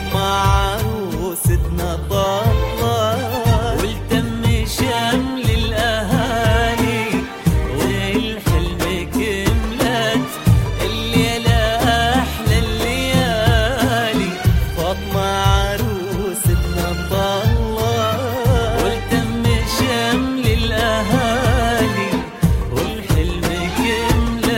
فاطمة عروستنا ضلت والتم شمل الأهالي والحلم كملت الليلة أحلى الليالي. فاطمة عروستنا ضلت والتم شمل الأهالي والحلم كملت.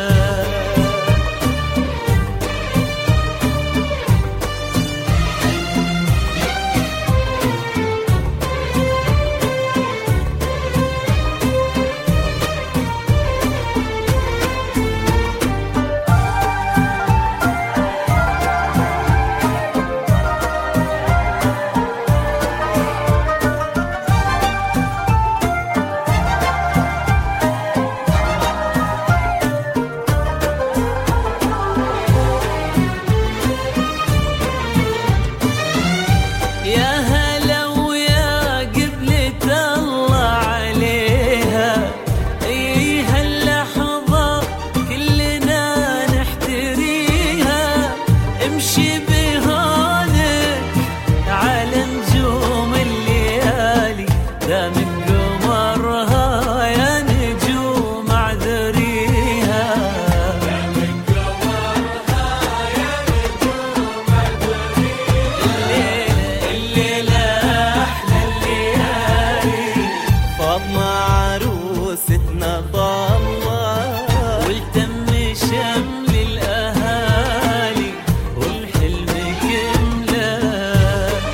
امشي بهونك على نجوم الليالي دام قمرها يا نجوم اعذريها. دام قمرها يا نجوم اعذريها. الليلة أحلى الليالي. فاطمة عروستنا ضلت والتم شمل الأهالي والحلم كملت.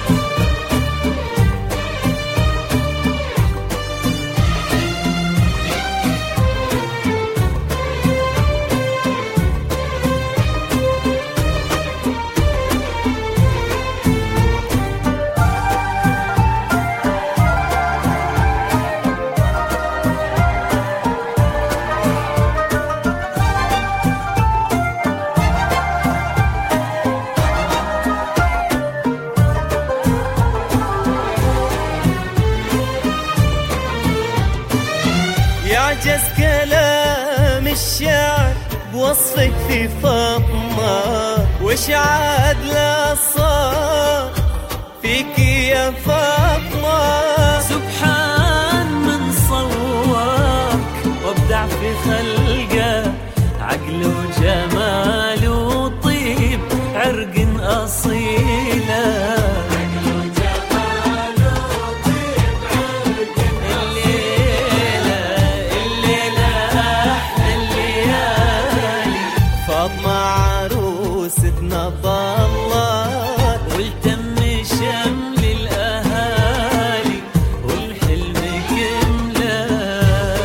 يعجز كلام الشعر بوصفك في فاطمة واشعاد للصار فيك يا فاطمة. سبحان من صورك وابدع في خلقه عقل وجمال وطيب عرق أصيله. فاطمة عروستنا ضلت والتم شمل الأهالي والحلم كملت.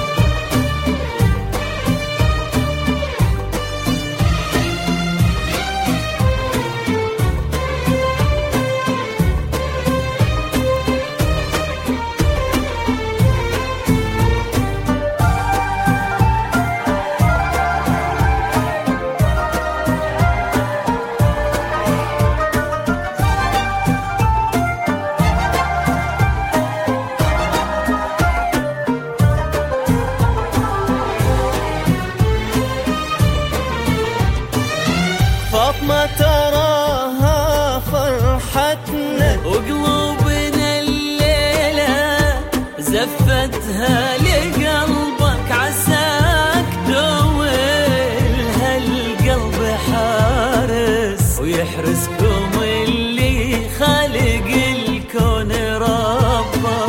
فاطمة تراها فرحتنا وقلوبنا الليلة زفتها لقلبك عساك دوّلها القلب حارس ويحرسكم اللي خالق الكون ربه.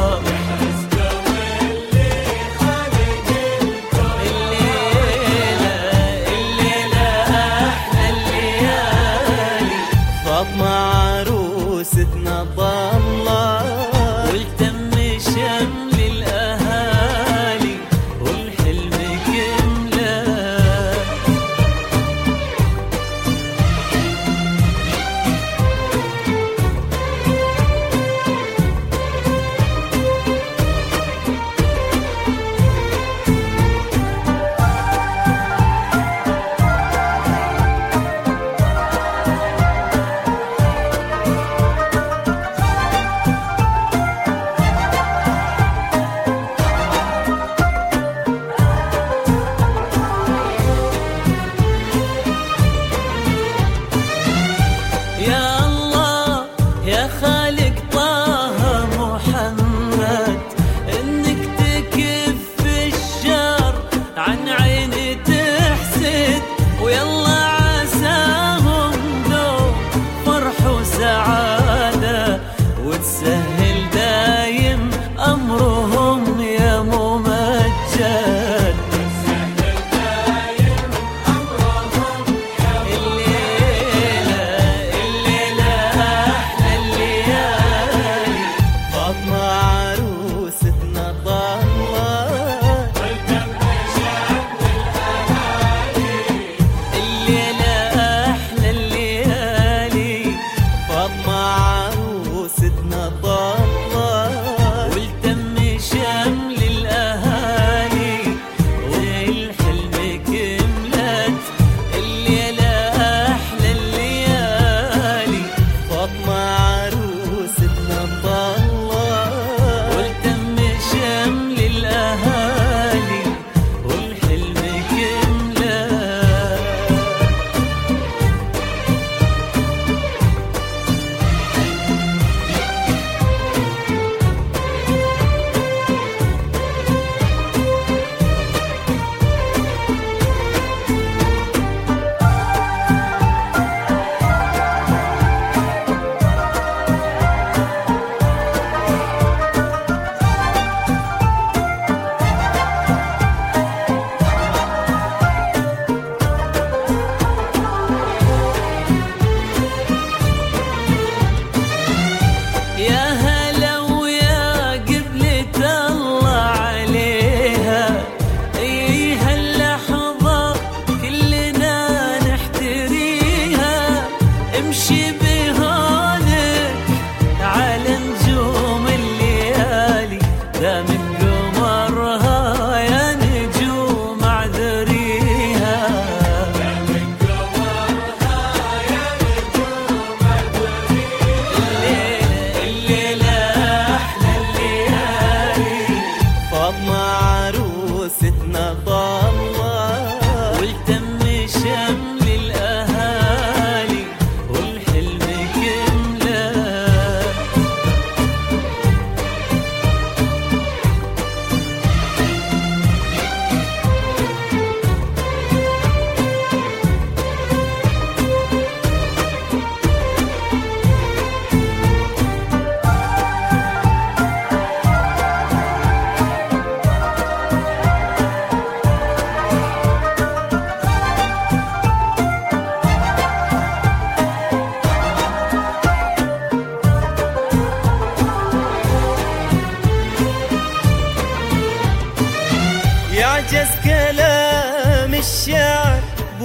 فاطمة عروستنا ضلت والتم شمل الأهالي والحلم كملت.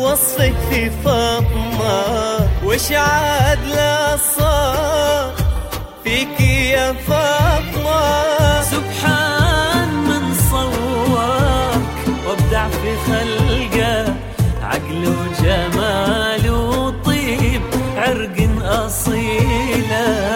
وصفك في فاطمة وش عاد لا صار فيك يا فاطمة. سبحان من صورك وابدع في خلقه، عقل وجمال وطيب عرق أصيله.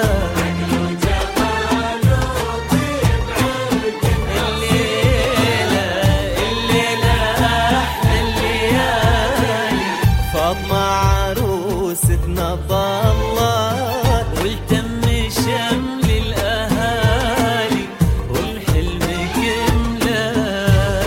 فاطمة عروستنا بالله والتم شمل الأهالي والحلم كمله.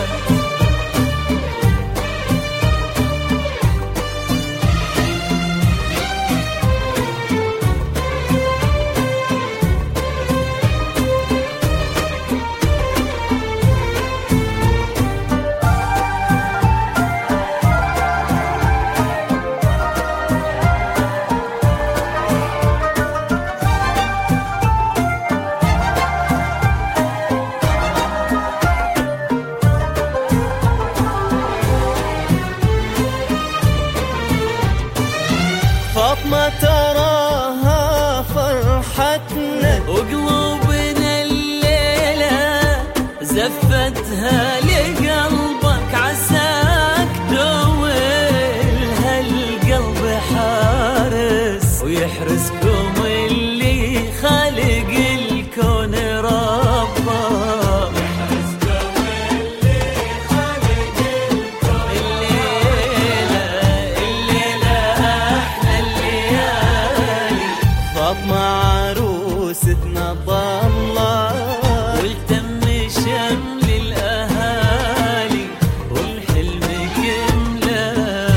فاطمة تراها فرحتنا وقلوبنا الليلة زفتها لقلبك، عساك دولها القلب حارس ويحرسكم اللي خالق الكون ربه. فاطمة عروستنا بالله والتم شمل الأهالي والحلم كمله.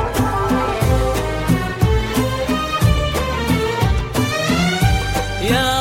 يا